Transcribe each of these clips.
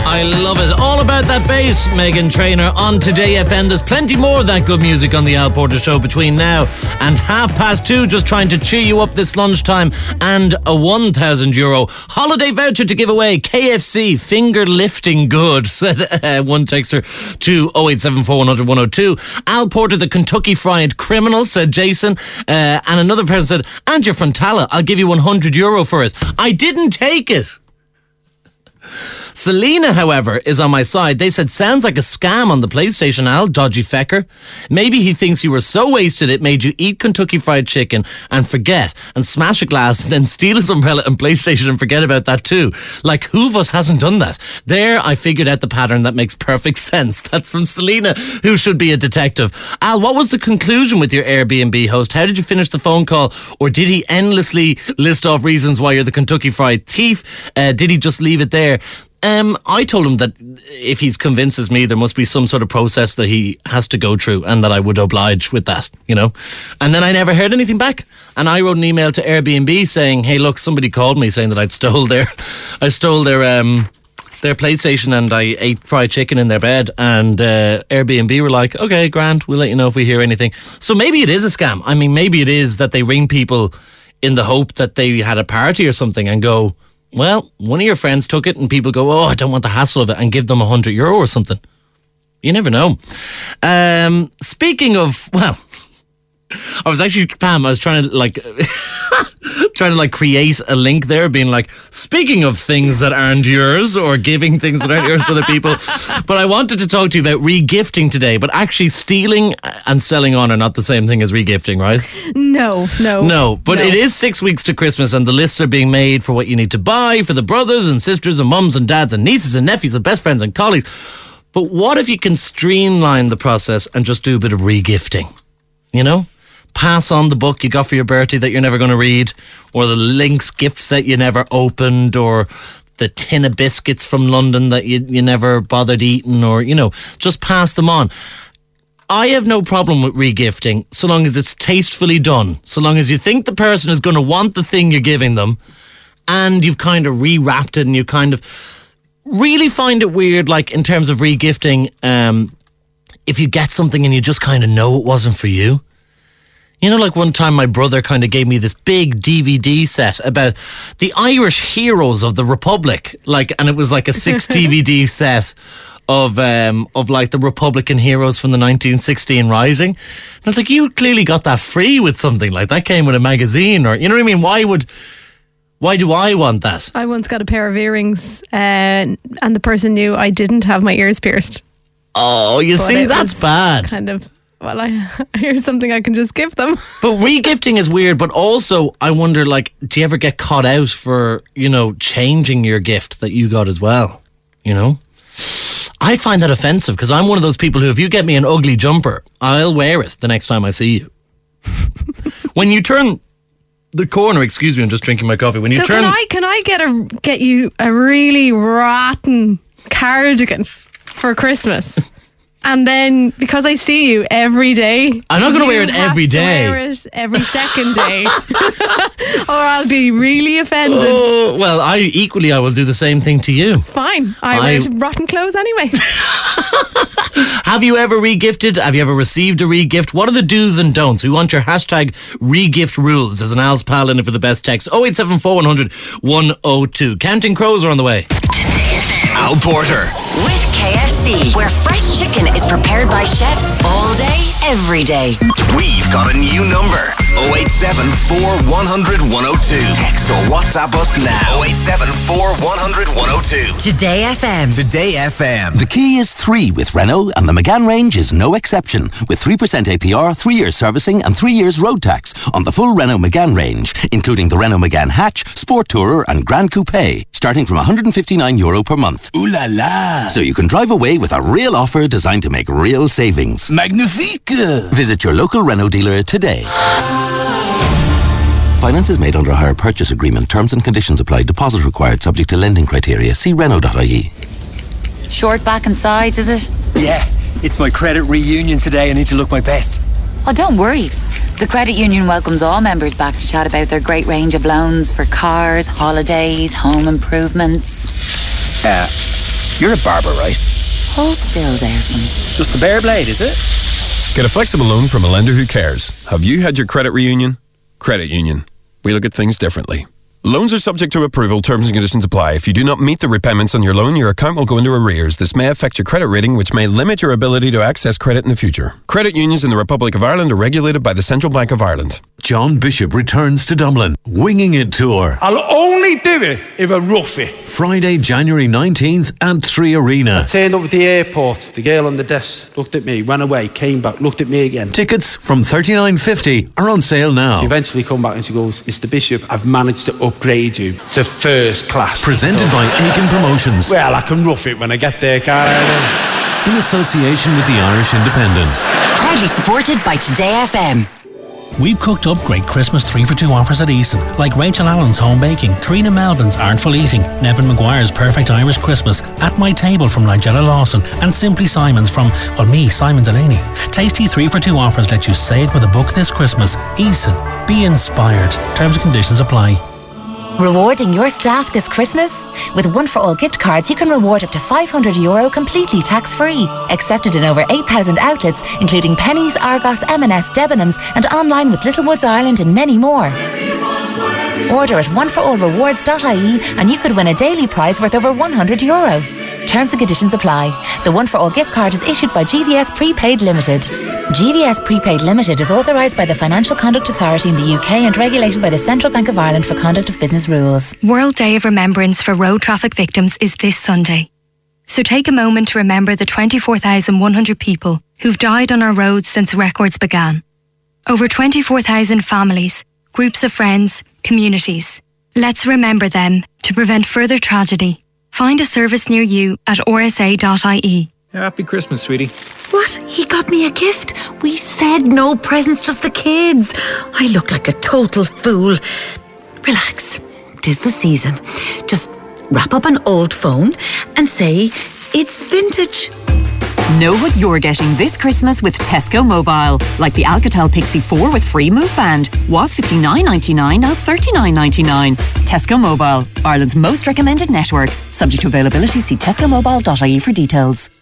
I love it. All about that bass, Meghan Trainor on Today FM. There's plenty more of that good music on the Al Porter Show between now and 2:30, just trying to cheer you up this lunchtime, and a €1,000 holiday voucher to give away. KFC, finger lifting good, said one texter to 0874 100 102. Al Porter, the Kentucky Fried Criminal, said Jason. And another person said, and you're from Tala, I'll give you €100 for it. I didn't take it. Selena, however, is on my side. They said, sounds like a scam on the PlayStation, Al, dodgy fecker. Maybe he thinks you were so wasted it made you eat Kentucky Fried Chicken and forget and smash a glass, then steal his umbrella and PlayStation and forget about that too. Like, who of us hasn't done that? There, I figured out the pattern. That makes perfect sense. That's from Selena, who should be a detective. Al, what was the conclusion with your Airbnb host? How did you finish the phone call? Or did he endlessly list off reasons why you're the Kentucky Fried Thief? Did he just leave it there? I told him that if he convinces me, there must be some sort of process that he has to go through, and that I would oblige with that, you know. And then I never heard anything back. And I wrote an email to Airbnb saying, hey, look, somebody called me saying that I stole their PlayStation and I ate fried chicken in their bed. And Airbnb were like, okay, grand, we'll let you know if we hear anything. So maybe it is a scam. I mean, maybe it is that they ring people in the hope that they had a party or something and go, well, one of your friends took it, and people go, oh, I don't want the hassle of it, and give them €100 or something. You never know. Speaking of, well, I was actually, Pam, I was trying to create a link there, being like, speaking of things that aren't yours, or giving things that aren't yours to other people. But I wanted to talk to you about re-gifting today, but actually stealing and selling on are not the same thing as re-gifting, right? No. But it is 6 weeks to Christmas, and the lists are being made for what you need to buy for the brothers and sisters and mums and dads and nieces and nephews and best friends and colleagues. But what if you can streamline the process and just do a bit of re-gifting? You know? Pass on the book you got for your birthday that you're never going to read, or the Lynx gift set you never opened, or the tin of biscuits from London that you never bothered eating, or, you know, just pass them on. I have no problem with re-gifting so long as it's tastefully done, so long as you think the person is going to want the thing you're giving them, and you've kind of re-wrapped it, and you kind of really find it weird, like in terms of re-gifting, if you get something and you just kind of know it wasn't for you. You know, like one time my brother kind of gave me this big DVD set about the Irish heroes of the Republic, and it was like a 6 DVD set of like the Republican heroes from the 1916 Rising. And I was like, you clearly got that free with something like that. Came with a magazine, or, you know what I mean? Why do I want that? I once got a pair of earrings, and the person knew I didn't have my ears pierced. Oh, you see, that's bad. Kind of. Well, here's something I can just give them. But re-gifting is weird, but also I wonder, like, do you ever get caught out for, you know, changing your gift that you got as well? You know? I find that offensive, because I'm one of those people who, if you get me an ugly jumper, I'll wear it the next time I see you. When you turn the corner, excuse me, I'm just drinking my coffee. When you turn, can I get you a really rotten cardigan for Christmas? And then, because I see you every day, I'm not going to wear it every day. Wear it every second day, or I'll be really offended. Oh, well, I will do the same thing to you. Fine, I wear rotten clothes anyway. Have you ever re-gifted? Have you ever received a re-gift? What are the do's and don'ts? We want your hashtag re-gift rules. There's an Al's Pal in it for the best text. 0874 100 102. Counting Crows are on the way. Al Porter. With KFC, where fresh chicken is prepared by chefs all day, every day. We've got a new number. 0874 100 102. Text or WhatsApp us now. 0874 100 102. Today FM. Today FM. The key is 3 with Renault, and the Megane range is no exception. With 3% APR, 3 years servicing and 3 years road tax on the full Renault Megane range, including the Renault Megane Hatch, Sport Tourer and Grand Coupe, starting from €159 per month. Ooh la la. So you can drive away with a real offer designed to make real savings. Magnifique. Visit your local Renault dealer today. Finance is made under a hire purchase agreement. Terms and conditions apply. Deposit required subject to lending criteria. See Renault.ie. Short back and sides, is it? Yeah, it's my credit reunion today. I need to look my best. Oh, don't worry. The credit union welcomes all members back to chat about their great range of loans for cars, holidays, home improvements. You're a barber, right? Hold still there for me. Just the bare blade, is it? Get a flexible loan from a lender who cares. Have you had your credit reunion? Credit Union. We look at things differently. Loans are subject to approval. Terms and conditions apply. If you do not meet the repayments on your loan, your account will go into arrears. This may affect your credit rating, which may limit your ability to access credit in the future. Credit unions in the Republic of Ireland are regulated by the Central Bank of Ireland. John Bishop returns to Dublin. Winging It Tour. I'll only do it if I rough it. Friday, January 19th at 3 Arena. I turned up at the airport. The girl on the desk looked at me, ran away, came back, looked at me again. Tickets from $39.50 are on sale now. She eventually come back and she goes, Mr. Bishop, I've managed to upgrade you to first class. Presented by Aiken Promotions. Well, I can rough it when I get there, can't I? In association with the Irish Independent. Proudly supported by Today FM. We've cooked up great Christmas 3-for-2 offers at Eason, like Rachel Allen's Home Baking, Karina Melvin's Artful Eating, Nevin Maguire's Perfect Irish Christmas, At My Table from Nigella Lawson, and Simply Simon's from, well, me, Simon Delaney. Tasty 3-for-2 offers let you say it with a book this Christmas. Eason. Be inspired. Terms and conditions apply. Rewarding your staff this Christmas? With One for All gift cards, you can reward up to €500 completely tax-free. Accepted in over 8,000 outlets, including Penneys, Argos, M&S, Debenhams, and online with Littlewoods Ireland and many more. Order at oneforallrewards.ie and you could win a daily prize worth over €100. Terms and conditions apply. The One for All gift card is issued by GVS Prepaid Limited. GVS Prepaid Limited is authorised by the Financial Conduct Authority in the UK and regulated by the Central Bank of Ireland for conduct of business rules. World Day of Remembrance for Road Traffic Victims is this Sunday. So take a moment to remember the 24,100 people who've died on our roads since records began. Over 24,000 families, groups of friends, communities. Let's remember them to prevent further tragedy. Find a service near you at rsa.ie. Happy Christmas, sweetie. What? He got me a gift? We said no presents, just the kids. I look like a total fool. Relax. 'Tis the season. Just wrap up an old phone and say it's vintage. Know what you're getting this Christmas with Tesco Mobile. Like the Alcatel Pixie 4 with free move band. Was $59.99, now $39.99. Tesco Mobile, Ireland's most recommended network. Subject to availability, see tescomobile.ie for details.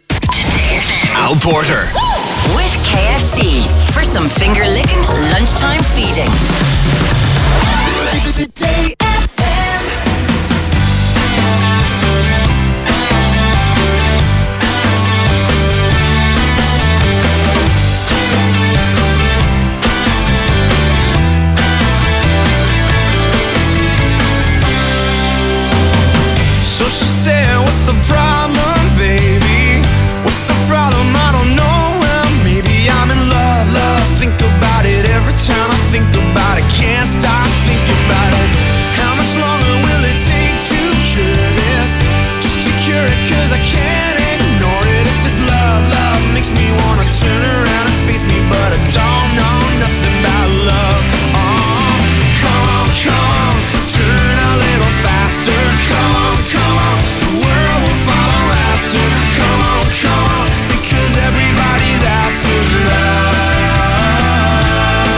Al Porter. With KFC. For some finger-licking lunchtime feeding. Today FM. So she said, what's the problem, baby? What's the problem? I don't know. Well, maybe I'm in love. Think about it every time I think about it. Can't stop thinking about it. How much longer will it take to cure this? Just to cure it, 'cause I can't ignore it. If it's love makes me wanna turn around and face me, but I don't know nothing about love. Oh, come on, turn a little faster. Come on, the world will follow after. Come on, because everybody's after love.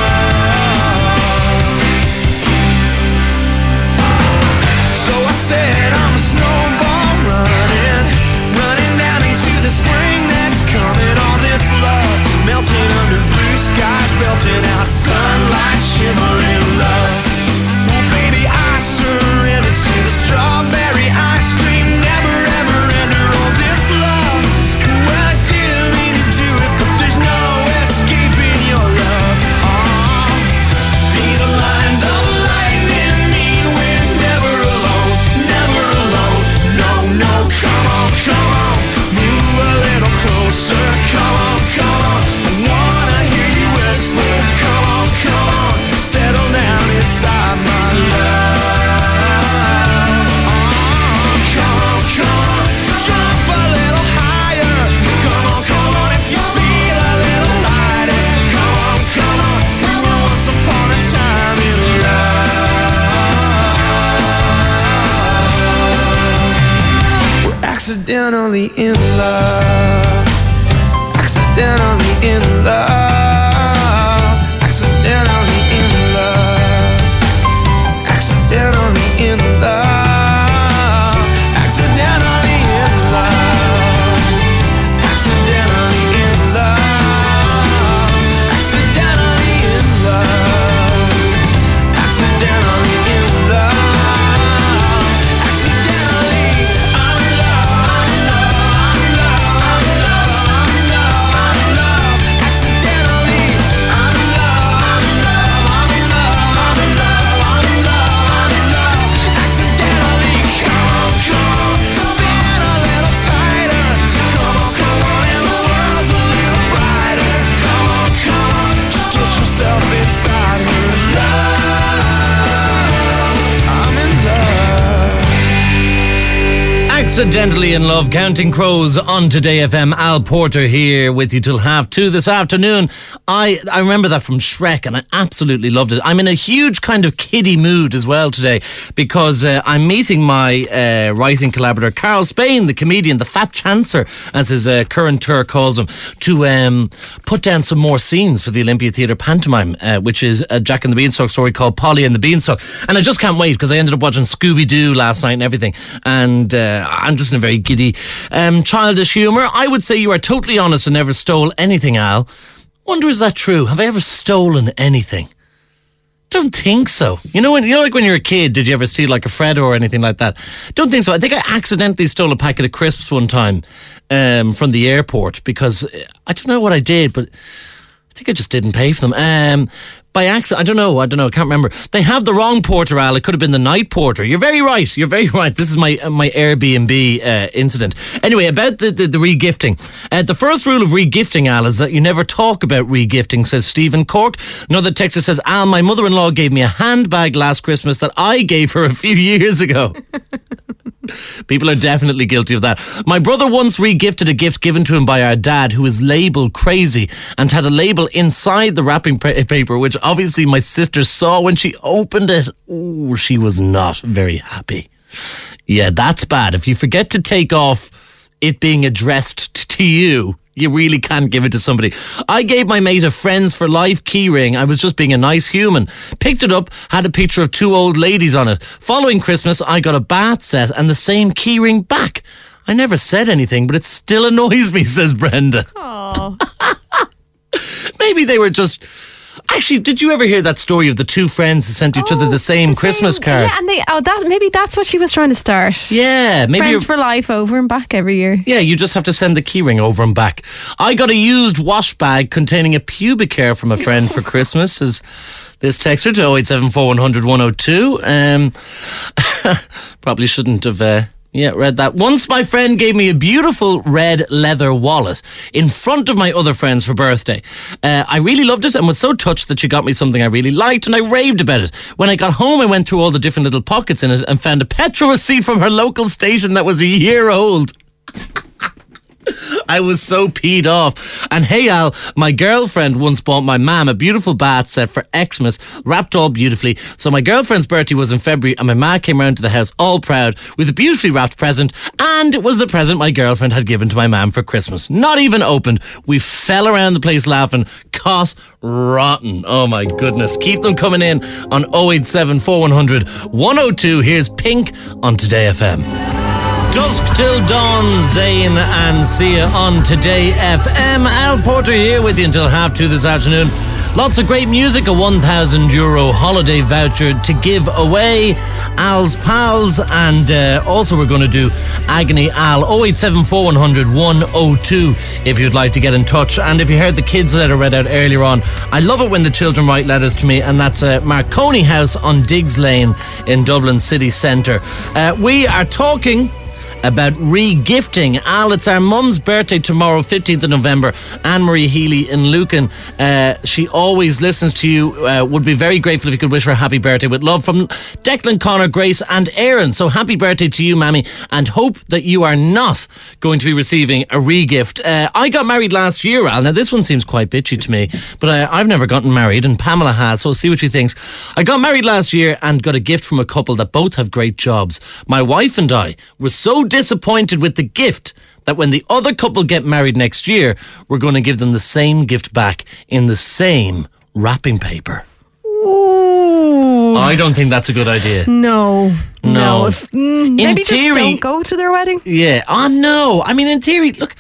So I said I'm a snowball running down into the spring that's coming. All this love melting under blue skies, belting out sunlight, shimmering love. Well, baby, I surrender to the strawberry ice cream. Never ever enter all this love. Well, I didn't mean to do it, but there's no escaping your love. Oh, these lines of lightning mean we're never alone. No, come on, move a little closer. Come on, I wanna hear you whisper. Come on, settle down inside my love. Come on, jump a little higher. Come on, if you feel a little lighter. Come on, we were once upon a time in love. We're accidentally in love. Accidentally in love. Accidentally in love. Accidentally in love. Accidentally in love. Accidentally in Love, Counting Crows on Today FM. Al Porter here with you till 2:30 this afternoon. I remember that from Shrek and I absolutely loved it. I'm in a huge kind of kiddie mood as well today because I'm meeting my writing collaborator Carl Spain, the comedian, the Fat Chancer, as his current tour calls him, to put down some more scenes for the Olympia Theatre pantomime, which is a Jack and the Beanstalk story called Polly and the Beanstalk. And I just can't wait because I ended up watching Scooby-Doo last night and everything. And I'm just in a very giddy, childish humour. I would say you are totally honest and never stole anything, Al. Wonder, is that true? Have I ever stolen anything? Don't think so. You know, like when you're a kid, did you ever steal like a Freddo or anything like that? Don't think so. I think I accidentally stole a packet of crisps one time from the airport because I don't know what I did, but I think I just didn't pay for them. By accident, I don't know, I can't remember. They have the wrong porter, Al. It could have been the night porter. You're very right. This is my Airbnb incident. Anyway, about the regifting. The first rule of regifting, Al, is that you never talk about regifting, says Stephen Cork. Another texter says, Al, my mother-in-law gave me a handbag last Christmas that I gave her a few years ago. People are definitely guilty of that. My brother once regifted a gift given to him by our dad, who is labelled crazy, and had a label inside the wrapping paper, which obviously my sister saw when she opened it. Ooh, she was not very happy. Yeah, that's bad. If you forget to take off it being addressed to you, you really can't give it to somebody. I gave my mate a Friends for Life keyring. I was just being a nice human. Picked it up, had a picture of two old ladies on it. Following Christmas, I got a bath set and the same keyring back. I never said anything, but it still annoys me, says Brenda. Oh. Maybe they were just... Actually, did you ever hear that story of the two friends who sent each other the same Christmas card? Yeah, and maybe that's what she was trying to start. Yeah, maybe Friends for Life over and back every year. Yeah, you just have to send the keyring over and back. I got a used wash bag containing a pubic hair from a friend for Christmas, as this texter to 0874 100 102. Probably shouldn't have... read that. Once my friend gave me a beautiful red leather wallet in front of my other friends for birthday. I really loved it and was so touched that she got me something I really liked, and I raved about it. When I got home, I went through all the different little pockets in it and found a petrol receipt from her local station that was a year old. I was so peed off. And hey, Al, my girlfriend once bought my mum a beautiful bath set for Xmas, wrapped all beautifully. So my girlfriend's birthday was in February and my ma came round to the house all proud with a beautifully wrapped present, and it was the present my girlfriend had given to my mum for Christmas. Not even opened. We fell around the place laughing. Caught rotten. Oh my goodness. Keep them coming in on 087 4100 102. Here's Pink on Today FM. Dusk till dawn, Zayn and Sia on Today FM. Al Porter here with you until 2:30 this afternoon. Lots of great music, a €1,000 holiday voucher to give away, Al's Pals, and also we're going to do Agony Al. 0874 100 102 if you'd like to get in touch. And if you heard the kids' letter read out earlier on, I love it when the children write letters to me, and that's Marconi House on Diggs Lane in Dublin city centre. We are talking about re-gifting. Al, it's our mum's birthday tomorrow, 15th of November. Anne-Marie Healy in Lucan. She always listens to you. Would be very grateful if you could wish her a happy birthday with love from Declan, Connor, Grace and Aaron. So happy birthday to you, Mammy, and hope that you are not going to be receiving a re-gift. I got married last year, Al. Now this one seems quite bitchy to me, but I've never gotten married and Pamela has, so we'll see what she thinks. I got married last year and got a gift from a couple that both have great jobs. My wife and I were so disappointed with the gift that when the other couple get married next year, we're going to give them the same gift back in the same wrapping paper. Ooh. I don't think that's a good idea. No. Maybe theory, just don't go to their wedding. Yeah. Oh, no. I mean, in theory, look.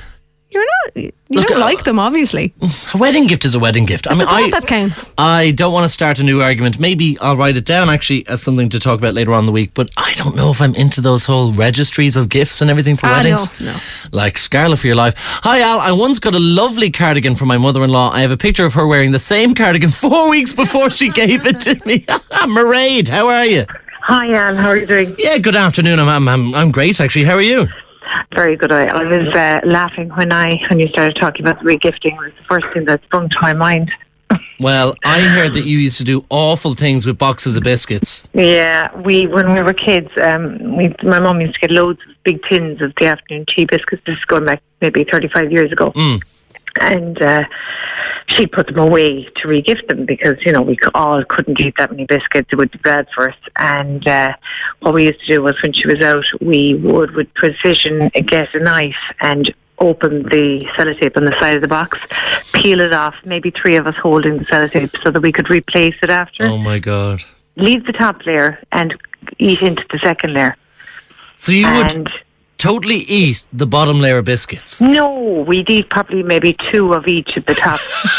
You don't like them, obviously. A wedding gift is a wedding gift. I mean, that counts. I don't want to start a new argument. Maybe I'll write it down actually as something to talk about later on in the week. But I don't know if I'm into those whole registries of gifts and everything for weddings. No. Like Scarlet for your life. Hi, Al. I once got a lovely cardigan from my mother-in-law. I have a picture of her wearing the same cardigan 4 weeks before she gave it to me. Mairead, how are you? Hi, Al. How are you doing? Yeah, good afternoon. I'm great, actually. How are you? Very good. I was laughing when you started talking about regifting. It was the first thing that sprung to my mind. Well, I heard that you used to do awful things with boxes of biscuits. Yeah, when we were kids, my mum used to get loads of big tins of the afternoon tea biscuits. This is going back maybe 35 years ago. And she'd put them away to re-gift them because, you know, we all couldn't eat that many biscuits. It would be bad for us. And what we used to do was when she was out, we would, with precision, get a knife and open the sellotape on the side of the box, peel it off, maybe 3 of us holding the sellotape so that we could replace it after. Oh my God. Leave the top layer and eat into the second layer. So you would totally eat the bottom layer of biscuits? No, we'd eat probably maybe 2 of each at the top.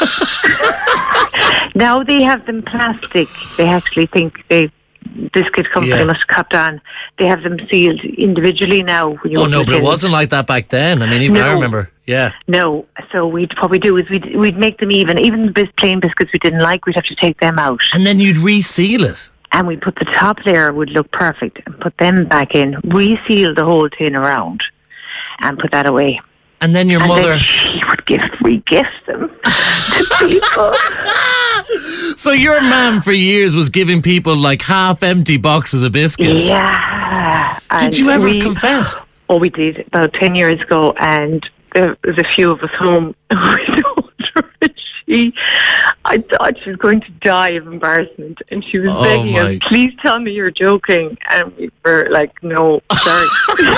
Now they have them plastic. They actually think biscuit company must have copped on. They have them sealed individually now. Oh no, but it wasn't like that back then. I mean, even I remember. Yeah. No, so what we'd do is we'd make them even the plain biscuits we didn't like, we'd have to take them out. And then you'd reseal it. And we put the top layer would look perfect and put them back in, reseal the whole tin around and put that away. And then your mother... Then she would re-gift them to people. So your mum for years was giving people like half-empty boxes of biscuits? Yeah. Did you ever confess? Oh, we did, about 10 years ago, and there was a few of us home. We told her, I thought she was going to die of embarrassment, and she was begging us, please tell me you're joking. And we were like, no, sorry.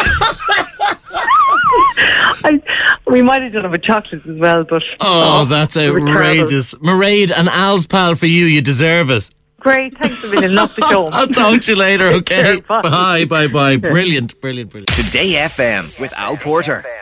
We might have done it with chocolates as well, but... Oh, that's outrageous. Mairead, an Al's pal for you. You deserve it. Great, thanks a million. Love the show. I'll talk to you later, okay? Bye. Bye. Brilliant. Today FM with Al Porter.